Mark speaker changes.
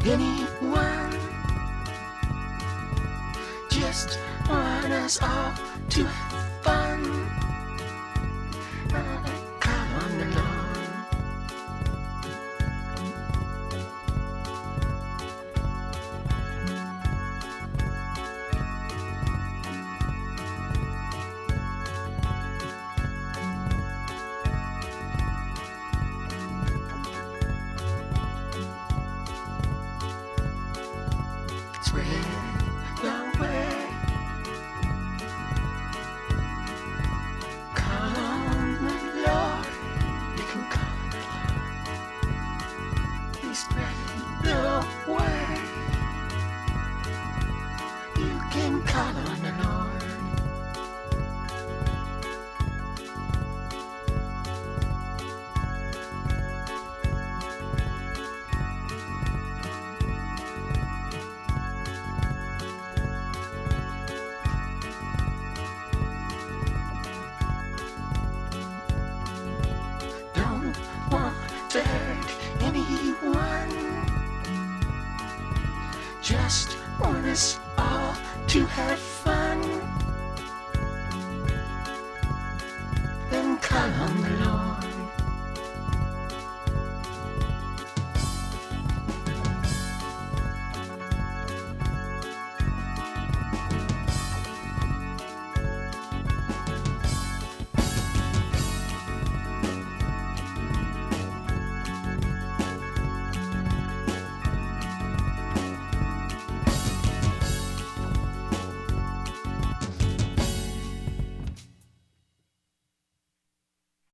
Speaker 1: anyone. Just want us all to have fun. Call on the Lord. Spread your way. Call on the Lord. You can call on the Lord. He's spreading your way. You can call on the Lord. Don't want to hurt anyone. Just want us all to have fun. Then call on the